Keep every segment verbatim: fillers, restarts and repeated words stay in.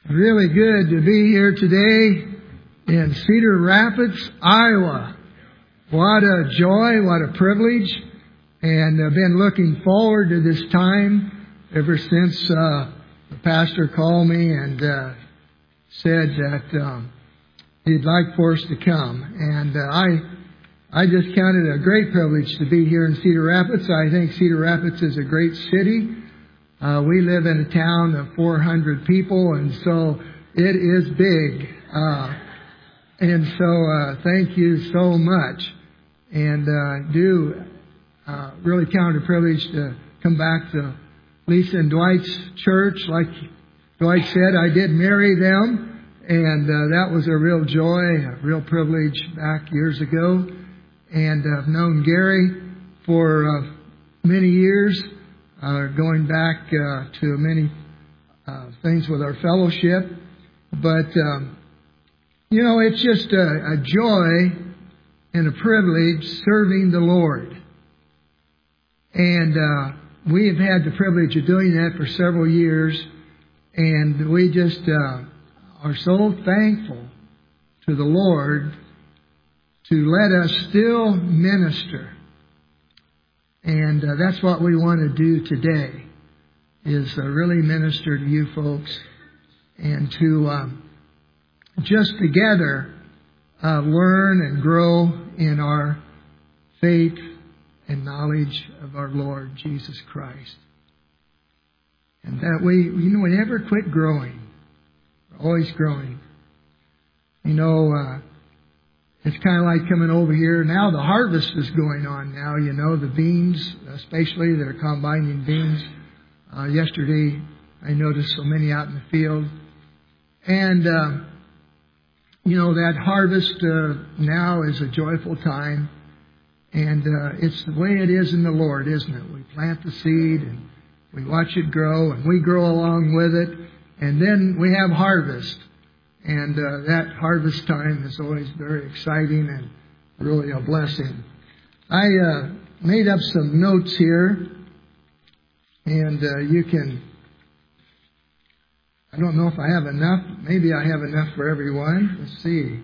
Really good to be here today in Cedar Rapids, Iowa. What a joy, what a privilege. And I've been looking forward to this time ever since uh, the pastor called me and uh, said that um, he'd like for us to come. And uh, I I just counted it a great privilege to be here in Cedar Rapids. I think Cedar Rapids is a great city. Uh, we live in a town of four hundred people, and so it is big. Uh, and so uh, thank you so much. And uh, do uh, really count it a privilege to come back to Lisa and Dwight's church. Like Dwight said, I did marry them, and uh, that was a real joy, a real privilege back years ago. And I've known Gary for uh, many years. Uh, going back uh, to many uh, things with our fellowship. But, um, you know, it's just a, a joy and a privilege serving the Lord. And uh, we have had the privilege of doing that for several years. And we just uh, are so thankful to the Lord to let us still minister. And uh, that's what we want to do today, is uh, really minister to you folks and to um, just together uh, learn and grow in our faith and knowledge of our Lord Jesus Christ. And that we, you know, we never quit growing. We're always growing. You know, uh, it's kind of like coming over here. Now the harvest is going on now, you know, the beans, especially, they're combining beans. Uh, yesterday, I noticed so many out in the field. And, uh, you know, that harvest uh, now is a joyful time. And uh, it's the way it is in the Lord, isn't it? We plant the seed and we watch it grow and we grow along with it. And then we have harvest. And uh, that harvest time is always very exciting and really a blessing. I uh, made up some notes here, and uh, you can, I don't know if I have enough. Maybe I have enough for everyone. Let's see.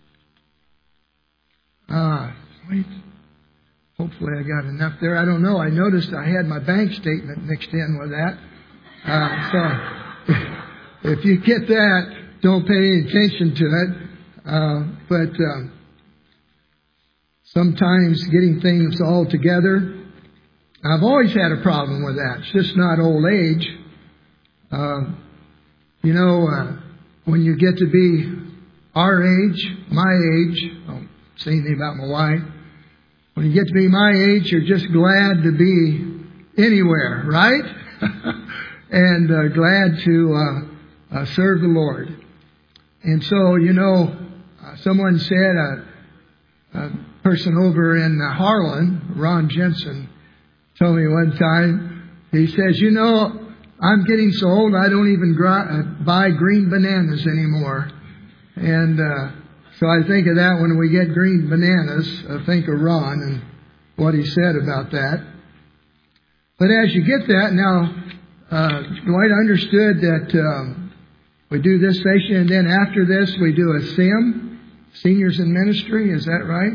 Ah, wait. Hopefully I got enough there. I don't know. I noticed I had my bank statement mixed in with that. Uh, so if you get that, don't pay any attention to it. Uh, but uh, sometimes getting things all together, I've always had a problem with that. It's just not old age. Uh, you know, uh, when you get to be our age, my age, I don't say anything about my wife. When you get to be my age, you're just glad to be anywhere, right? and uh, glad to uh, uh, serve the Lord. And so, you know, uh, someone said, uh, a person over in uh, Harlan, Ron Jensen, told me one time, he says, you know, I'm getting so old I don't even gr- uh, buy green bananas anymore. And uh, so I think of that when we get green bananas, I think of Ron and what he said about that. But as you get that, now, uh, Dwight understood that um, we do this session, and then after this, we do a S I M, Seniors in Ministry. Is that right?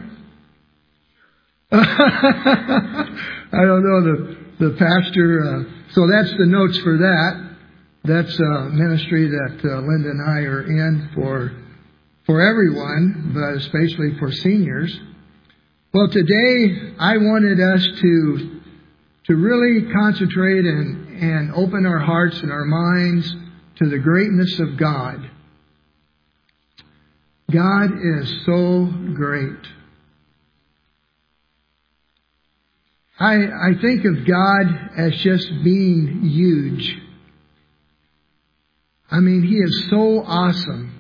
I don't know the the pastor. Uh, so that's the notes for that. That's a ministry that uh, Linda and I are in for for everyone, but especially for seniors. Well, today I wanted us to to really concentrate and and open our hearts and our minds to the greatness of God. God is so great. I I think of God as just being huge. I mean, He is so awesome.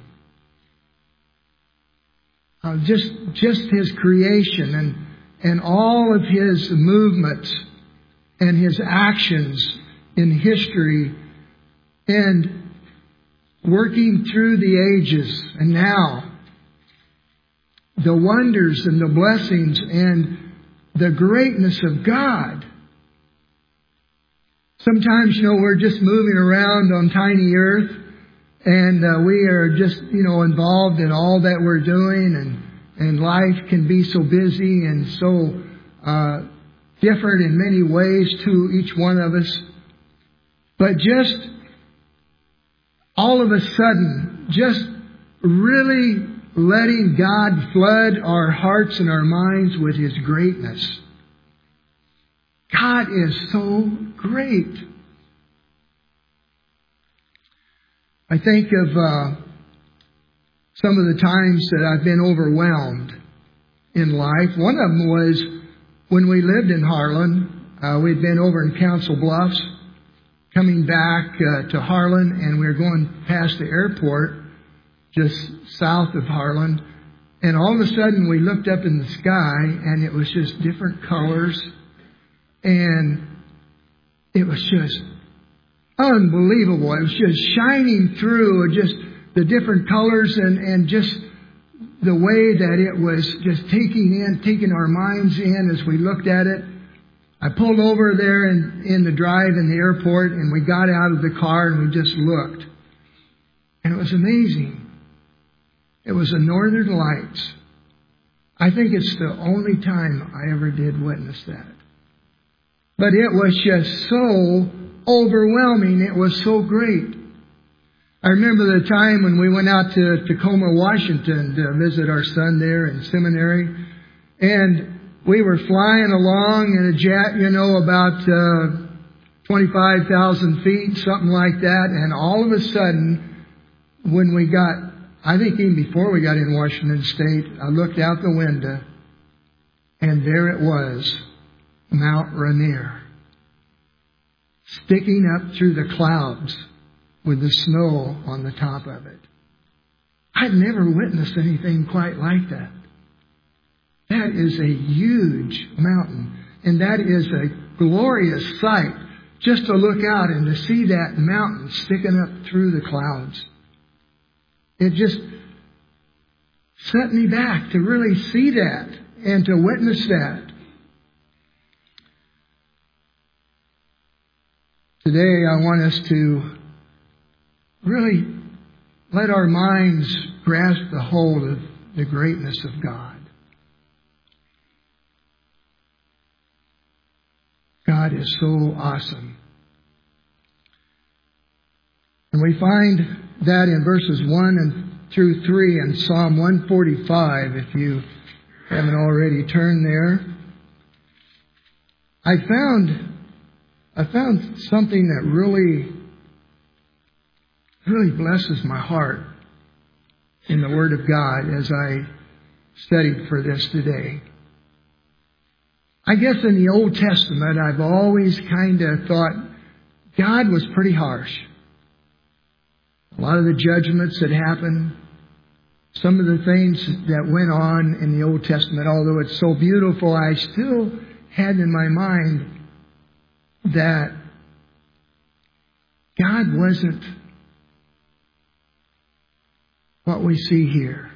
Uh, just just His creation and and all of His movements and His actions in history and working through the ages and now, the wonders and the blessings and the greatness of God. Sometimes, you know, we're just moving around on tiny earth And uh, we are just, you know, involved in all that we're doing, and and life can be so busy and so uh, different in many ways to each one of us. But just all of a sudden, just really letting God flood our hearts and our minds with His greatness. God is so great. I think of uh, some of the times that I've been overwhelmed in life. One of them was when we lived in Harlan. Uh, we'd been over in Council Bluffs, coming back uh, to Harlan, and we were going past the airport just south of Harlan. And all of a sudden we looked up in the sky, and it was just different colors. And it was just unbelievable. It was just shining through just the different colors and, and just the way that it was just taking in, taking our minds in as we looked at it. I pulled over there in, in the drive in the airport, and we got out of the car and we just looked. And it was amazing. It was the Northern Lights. I think it's the only time I ever did witness that. But it was just so overwhelming. It was so great. I remember the time when we went out to Tacoma, Washington to visit our son there in seminary. And we were flying along in a jet, you know, about uh, twenty-five thousand feet, something like that. And all of a sudden, when we got, I think even before we got in Washington State, I looked out the window, and there it was, Mount Rainier, sticking up through the clouds with the snow on the top of it. I'd never witnessed anything quite like that. That is a huge mountain, and that is a glorious sight, just to look out and to see that mountain sticking up through the clouds. It just set me back to really see that and to witness that. Today I want us to really let our minds grasp the hold of the greatness of God. God is so awesome. And we find that in verses one and through three in Psalm one forty-five, if you haven't already turned there. I found I found something that really, really blesses my heart in the Word of God as I studied for this today. I guess in the Old Testament, I've always kind of thought God was pretty harsh. A lot of the judgments that happened, some of the things that went on in the Old Testament, although it's so beautiful, I still had in my mind that God wasn't what we see here.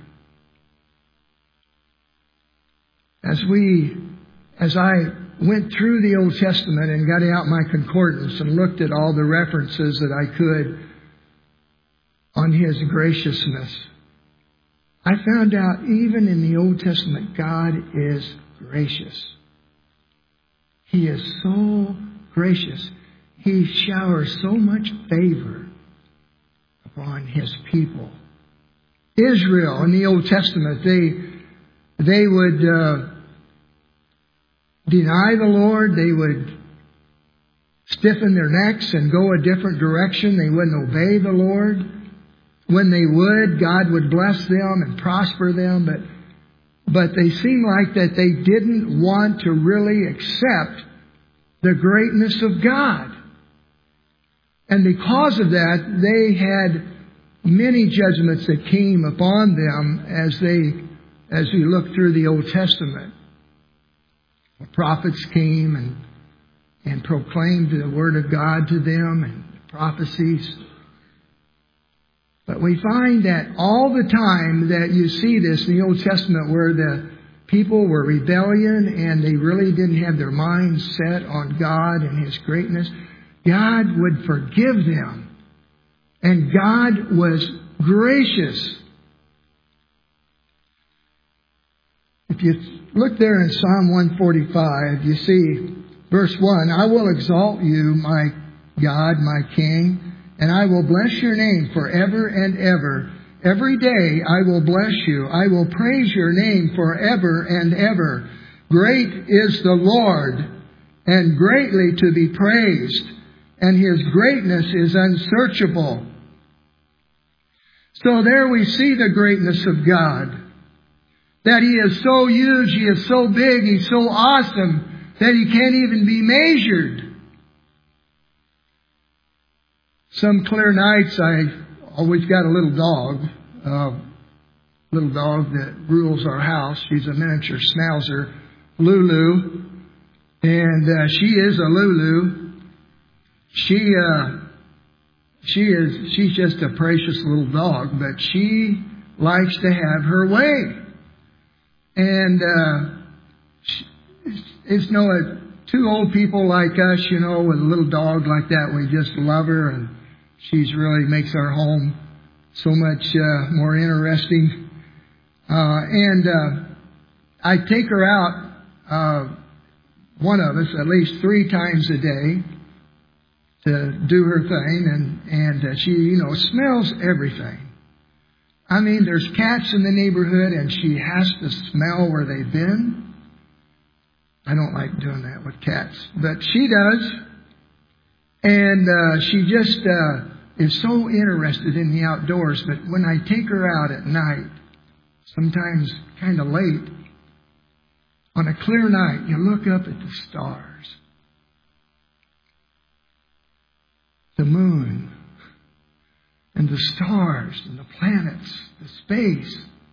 As we, as I went through the Old Testament and got out my concordance and looked at all the references that I could on His graciousness, I found out even in the Old Testament, God is gracious. He is so gracious. He showers so much favor upon His people. Israel in the Old Testament, they they would uh, deny the Lord. They would stiffen their necks and go a different direction. They wouldn't obey the Lord. When they would, God would bless them and prosper them. But but they seemed like that they didn't want to really accept the greatness of God. And because of that, they had many judgments that came upon them as they, as we look through the Old Testament. The prophets came and, and proclaimed the Word of God to them and prophecies. But we find that all the time that you see this in the Old Testament where the people were rebellion and they really didn't have their minds set on God and His greatness, God would forgive them And God was gracious. If you look there in Psalm one forty-five, you see verse one, I will exalt you, my God, my King, and I will bless your name forever and ever. Every day I will bless you. I will praise your name forever and ever. Great is the Lord, and greatly to be praised, and his greatness is unsearchable. So there we see the greatness of God. That he is so huge, he is so big, he's so awesome, that he can't even be measured. Some clear nights, I always got a little dog, a little dog that rules our house. She's a miniature schnauzer, Lulu, and uh, she is a Lulu. She, uh, she is, she's just a precious little dog, but she likes to have her way. And uh, it's no uh, two old people like us, you know, with a little dog like that. We just love her, and she's really makes our home so much uh, more interesting. Uh, and uh, I take her out, uh, one of us, at least three times a day, to do her thing, and and uh, she, you know, smells everything. I mean, there's cats in the neighborhood, and she has to smell where they've been. I don't like doing that with cats, but she does. And uh, she just uh, is so interested in the outdoors. But when I take her out at night, sometimes kind of late, on a clear night, you look up at the stars, the moon, and the stars, and the planets, the space.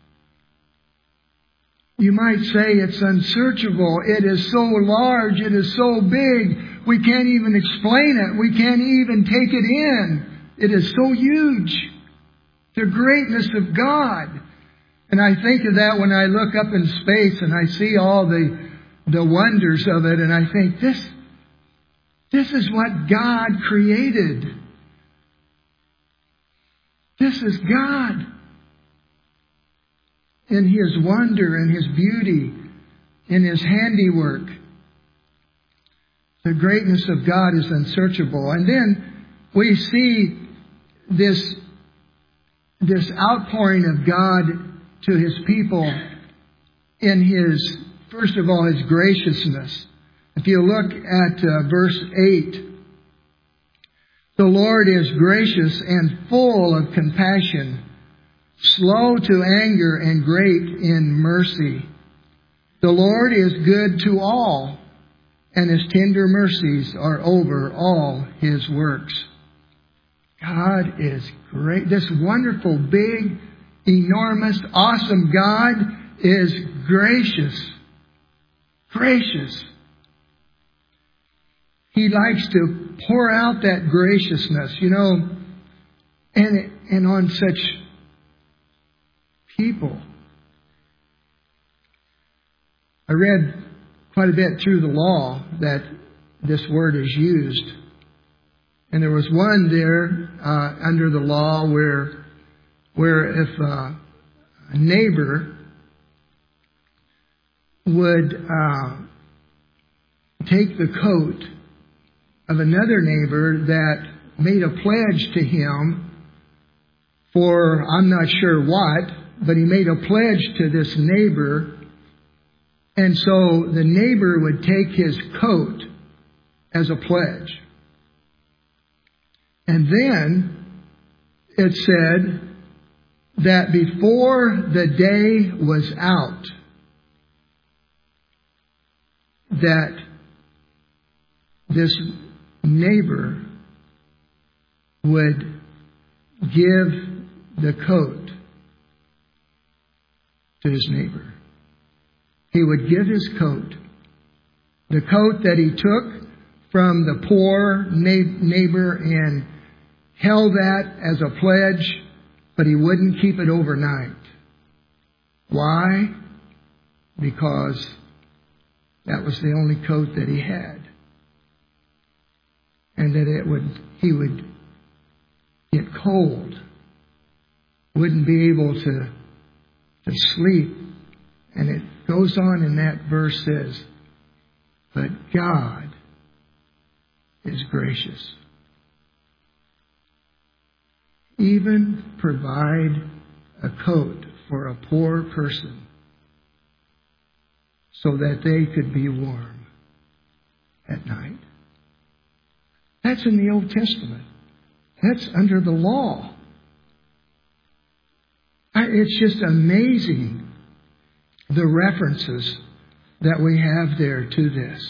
You might say it's unsearchable. It is so large. It is so big. We can't even explain it. We can't even take it in. It is so huge. The greatness of God. And I think of that when I look up in space and I see all the, the wonders of it. And I think, this, this is what God created. This is God in his wonder and his beauty, in his handiwork. The greatness of God is unsearchable. And then we see this, this outpouring of God to his people in his, first of all, his graciousness. If you look at uh, verse eight, the Lord is gracious and full of compassion, slow to anger and great in mercy. The Lord is good to all, and his tender mercies are over all his works. God is great. This wonderful, big, enormous, awesome God is gracious. Gracious. He likes to pour out that graciousness, you know, and, and on such people. I read quite a bit through the law that this word is used. And there was one there uh, under the law where, where if uh, a neighbor would uh, take the coat of another neighbor that made a pledge to him for, I'm not sure what, but he made a pledge to this neighbor. And so the neighbor would take his coat as a pledge. And then it said that before the day was out, that this neighbor would give the coat to his neighbor. He would give his coat, the coat that he took from the poor neighbor, and held that as a pledge, but he wouldn't keep it overnight. Why? Because that was the only coat that he had. And that it would, he would get cold, wouldn't be able to, to sleep. And it goes on in that verse says, but God is gracious. Even provide a coat for a poor person so that they could be warm at night. That's in the Old Testament. That's under the law. It's just amazing the references that we have there to this.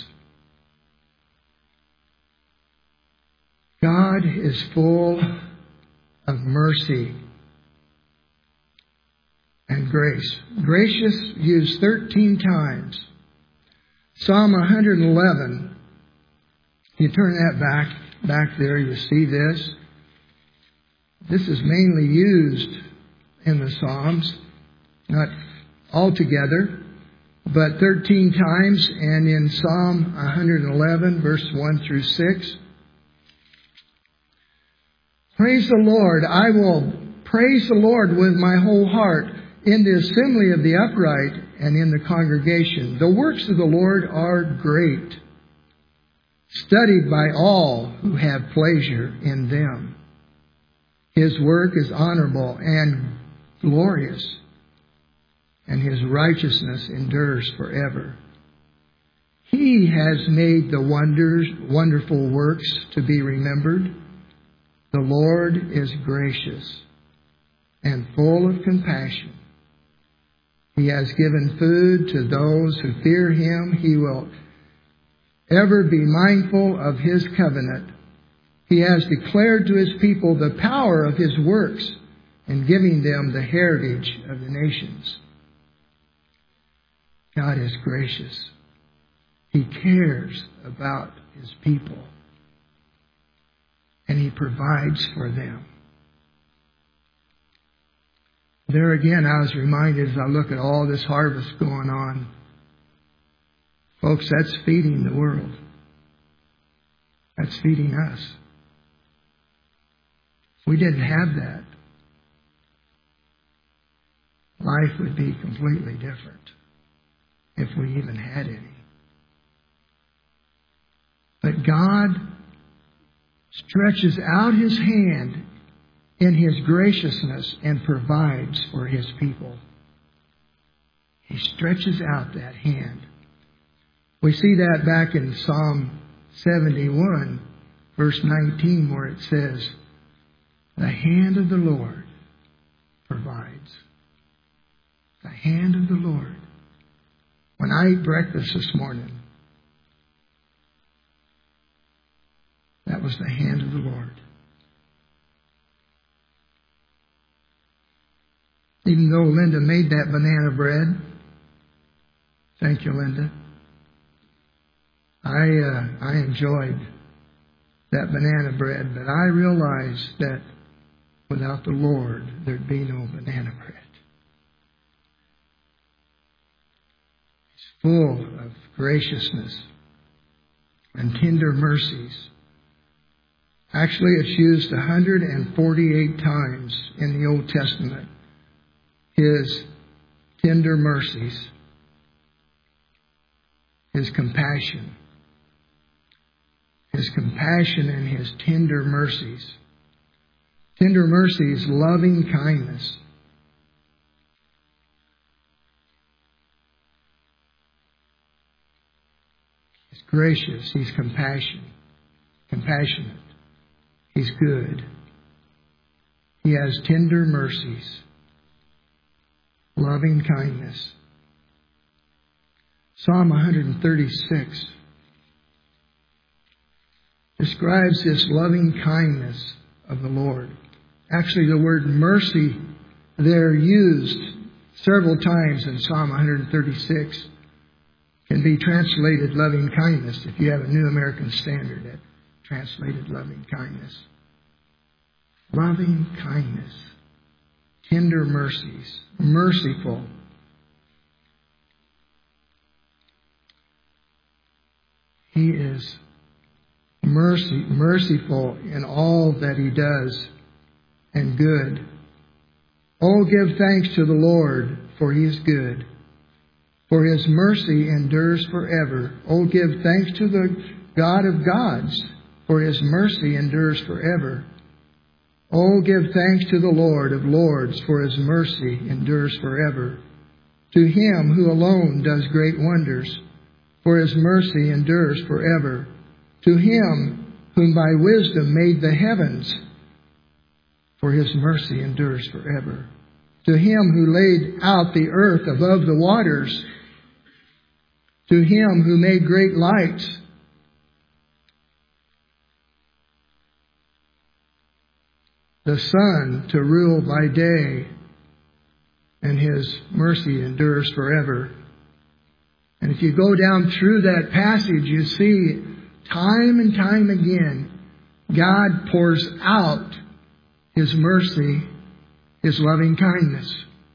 God is full of mercy and grace. Gracious used thirteen times. Psalm one hundred eleven, you turn that back, back there, you see this. This is mainly used in the Psalms, not altogether, but thirteen times, and in Psalm one hundred eleven, verse one through six. Praise the Lord. I will praise the Lord with my whole heart in the assembly of the upright and in the congregation. The works of the Lord are great, studied by all who have pleasure in them. His work is honorable and glorious, and His righteousness endures forever. He has made the wonders, wonderful works to be remembered. The Lord is gracious and full of compassion. He has given food to those who fear Him. He will ever be mindful of His covenant. He has declared to His people the power of His works and giving them the heritage of the nations. God is gracious. He cares about His people. And He provides for them. There again, I was reminded as I look at all this harvest going on. Folks, that's feeding the world. That's feeding us. If we didn't have that, life would be completely different, if we even had any. But God stretches out His hand in His graciousness and provides for His people. He stretches out that hand. We see that back in Psalm seventy-one, verse nineteen, where it says, the hand of the Lord provides. The hand of the Lord. When I ate breakfast this morning, that was the hand of the Lord. Even though Linda made that banana bread, thank you, Linda, I uh, I enjoyed that banana bread, but I realized that without the Lord, there'd be no banana bread. He's full of graciousness and tender mercies. Actually, it's used one hundred forty-eight times in the Old Testament. His tender mercies. His compassion. His compassion and His tender mercies. Tender mercies, loving kindness. He's gracious. He's compassion, compassionate. He's good. He has tender mercies, loving kindness. Psalm one thirty-six describes this loving kindness of the Lord. Actually, the word mercy there used several times in Psalm one thirty-six can be translated loving kindness. If you have a New American Standard that translated loving kindness. Loving kindness. Tender mercies. Merciful. He is mercy, merciful in all that He does. and good. Oh, give thanks to the Lord, for He is good, for His mercy endures forever. Oh, give thanks to the God of gods, for His mercy endures forever. Oh, give thanks to the Lord of lords, for His mercy endures forever. To Him who alone does great wonders, for His mercy endures forever. To Him whom by wisdom made the heavens, for His mercy endures forever. To Him who laid out the earth above the waters, to Him who made great lights, the sun to rule by day, and His mercy endures forever. And if you go down through that passage, you see time and time again, God pours out His mercy, His loving kindness.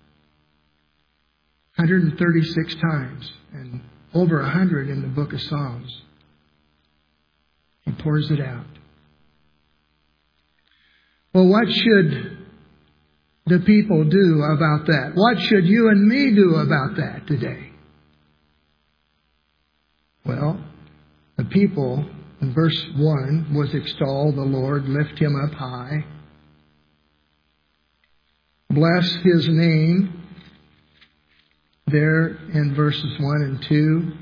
one hundred thirty-six times, and over one hundred in the book of Psalms. He pours it out. Well, what should the people do about that? What should you and me do about that today? Well, the people, in verse one, was extol the Lord, lift Him up high. Bless His name, there in verses one and two.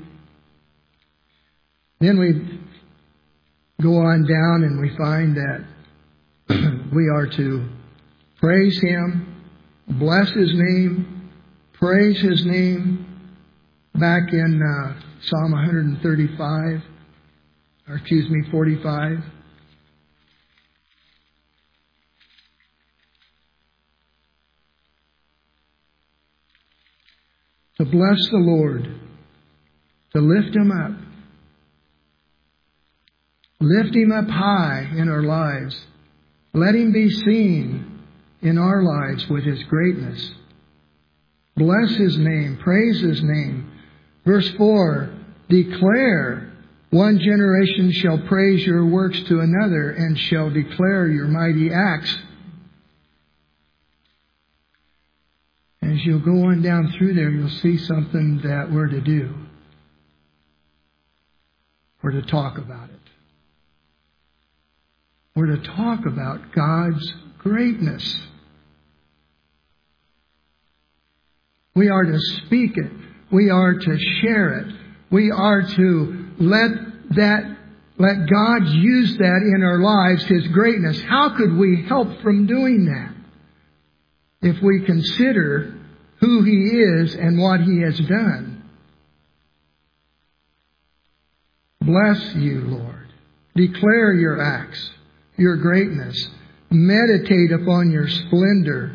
Then we go on down and we find that we are to praise Him, bless His name, praise His name. Back in uh, Psalm one thirty-five, or excuse me, forty-five. To bless the Lord, to lift Him up. Lift Him up high in our lives. Let Him be seen in our lives with His greatness. Bless His name, praise His name. Verse four, declare, one generation shall praise your works to another and shall declare your mighty acts. As you'll go on down through there, you'll see something that we're to do. We're to talk about it. We're to talk about God's greatness. We are to speak it. We are to share it. We are to let that, let God use that in our lives, His greatness. How could we help from doing that? If we consider who He is and what He has done. Bless you, Lord. Declare your acts, your greatness. Meditate upon your splendor.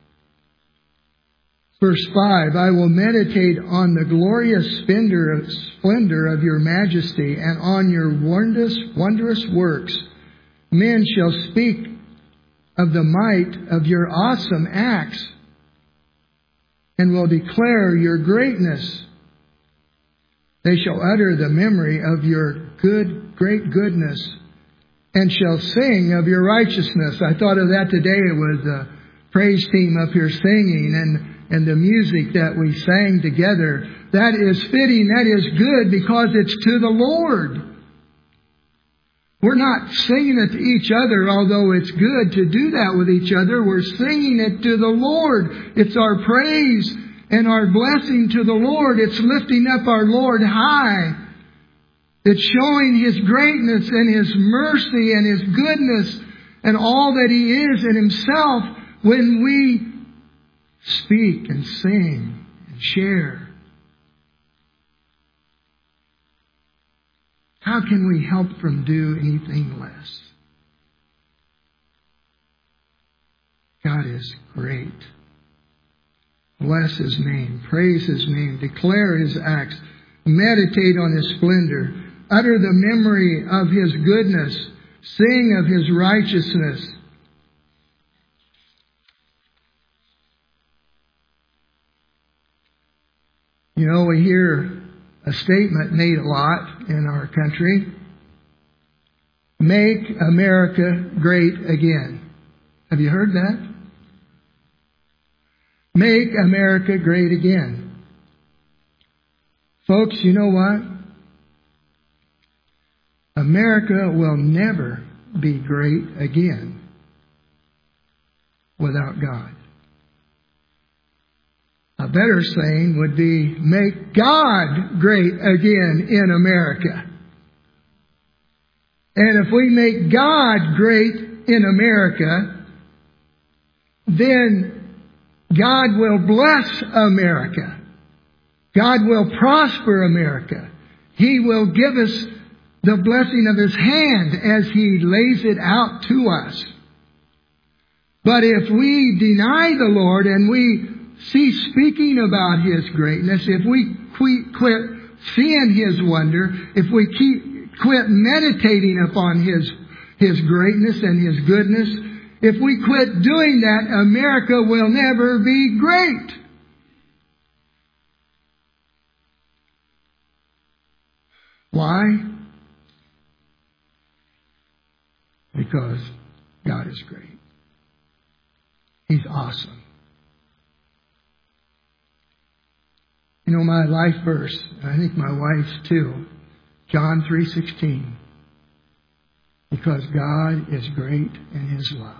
Verse five, I will meditate on the glorious splendor, splendor of your majesty and on your wondrous, wondrous works. Men shall speak of the might of your awesome acts and will declare your greatness. They shall utter the memory of your good, great goodness and shall sing of your righteousness. I thought of that today with the praise team up here singing and And the music that we sang together. That is fitting. That is good because it's to the Lord. We're not singing it to each other, although it's good to do that with each other. We're singing it to the Lord. It's our praise and our blessing to the Lord. It's lifting up our Lord high. It's showing His greatness and His mercy and His goodness and all that He is in Himself when we speak and sing and share. How can we help from do anything less? God is great. Bless His name. Praise His name. Declare His acts. Meditate on His splendor. Utter the memory of His goodness. Sing of His righteousness. You know, we hear a statement made a lot in our country. Make America great again. Have you heard that? Make America great again. Folks, you know what? America will never be great again without God. A better saying would be, make God great again in America. And if we make God great in America, then God will bless America. God will prosper America. He will give us the blessing of His hand as He lays it out to us. But if we deny the Lord and we cease speaking about His greatness, if we quit seeing His wonder, if we keep, quit meditating upon His, His greatness and His goodness, if we quit doing that, America will never be great. Why? Because God is great. He's awesome. You know, my life verse, I think my wife's too, John three sixteen. Because God is great in His love.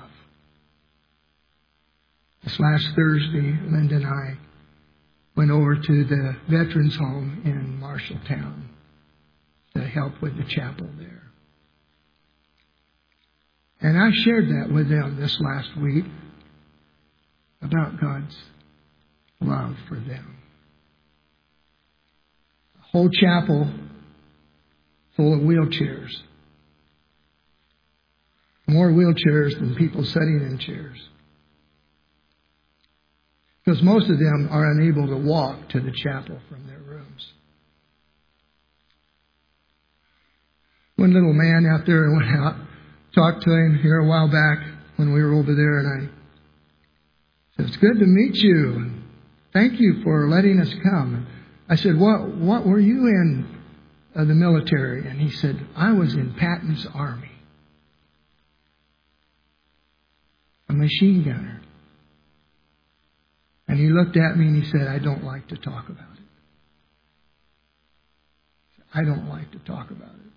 This last Thursday, Linda and I went over to the Veterans Home in Marshalltown to help with the chapel there. And I shared that with them this last week about God's love for them. A whole chapel full of wheelchairs. More wheelchairs than people sitting in chairs. Because most of them are unable to walk to the chapel from their rooms. One little man out there, I went out, talked to him here a while back when we were over there, and I said, "It's good to meet you. Thank you for letting us come." I said, what, what were you in uh, the military? And he said, "I was in Patton's Army. A machine gunner." And he looked at me and he said, "I don't like to talk about it. I don't like to talk about it."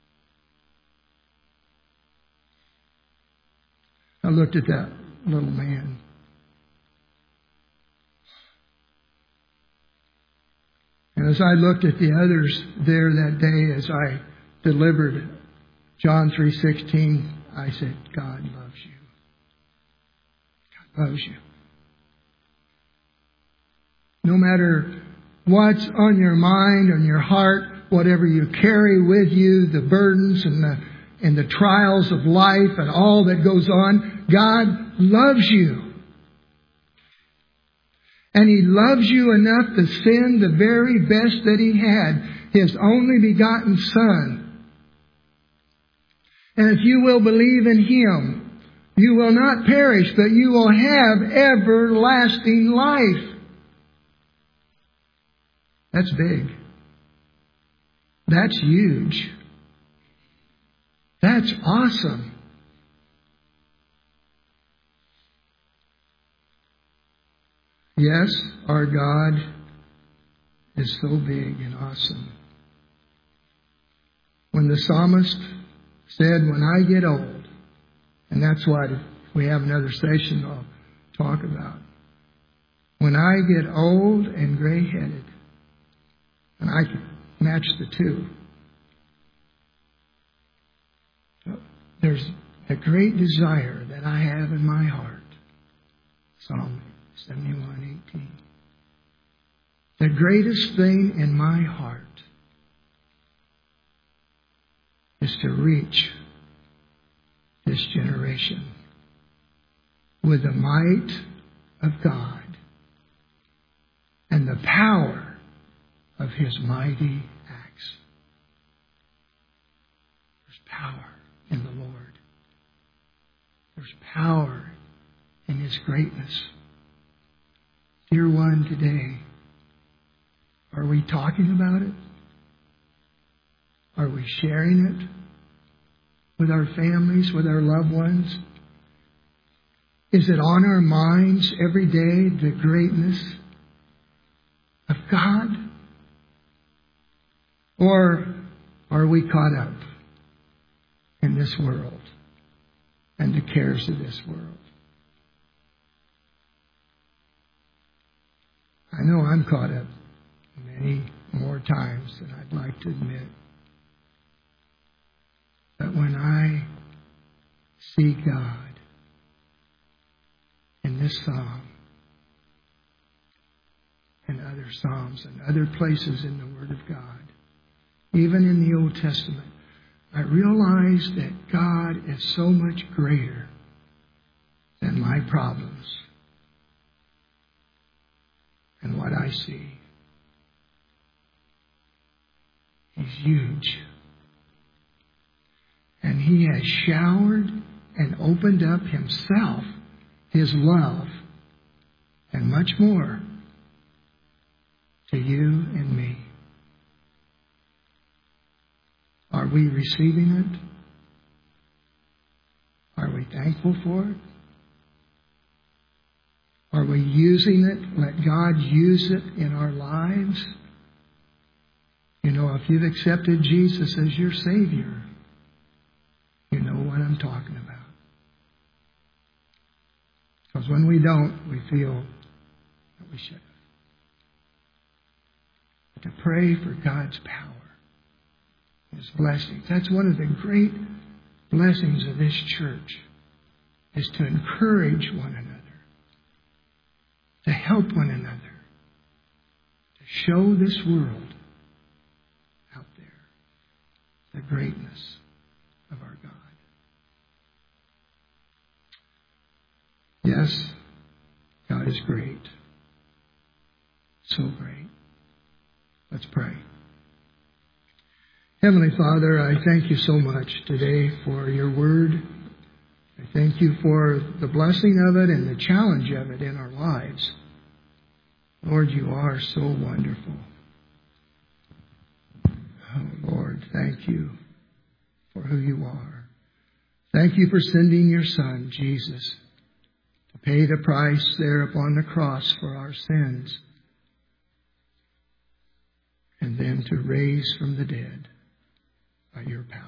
I looked at that little man. And as I looked at the others there that day as I delivered John three sixteen, I said, God loves you. God loves you. No matter what's on your mind, on your heart, whatever you carry with you, the burdens and the and the trials of life and all that goes on, God loves you. And He loves you enough to send the very best that He had, His only begotten Son. And if you will believe in Him, you will not perish, but you will have everlasting life. That's big. That's huge. That's awesome. Yes, our God is so big and awesome. When the psalmist said, "When I get old," and that's what we have another session I'll talk about. When I get old and gray-headed, and I can match the two. There's a great desire that I have in my heart. Psalm seventy-one eighteen. The greatest thing in my heart is to reach this generation with the might of God and the power of His mighty acts. There's power in the Lord. There's power in His greatness. Dear one, today, are we talking about it? Are we sharing it with our families, with our loved ones? Is it on our minds every day, the greatness of God? Or are we caught up in this world and the cares of this world? I know I'm caught up many more times than I'd like to admit. But when I see God in this psalm, and other psalms, and other places in the Word of God, even in the Old Testament, I realize that God is so much greater than my problems and what I see. He's huge. And He has showered and opened up Himself, His love, and much more to you and me. Are we receiving it? Are we thankful for it? Are we using it? Let God use it in our lives. You know, if you've accepted Jesus as your Savior, you know what I'm talking about. Because when we don't, we feel that we should have. To pray for God's power, His blessings. That's one of the great blessings of this church, is to encourage one another, to help one another, to show this world out there the greatness of our God. Yes, God is great. So great. Let's pray. Heavenly Father, I thank you so much today for your word. I thank you for the blessing of it and the challenge of it in our lives. Lord, you are so wonderful. Oh, Lord, thank you for who you are. Thank you for sending your Son, Jesus, to pay the price there upon the cross for our sins, and then to raise from the dead by your power.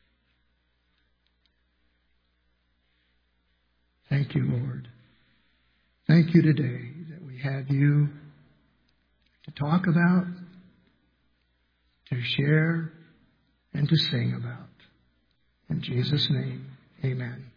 Thank you, Lord. Thank you today that we have you to talk about, to share, and to sing about. In Jesus' name, amen.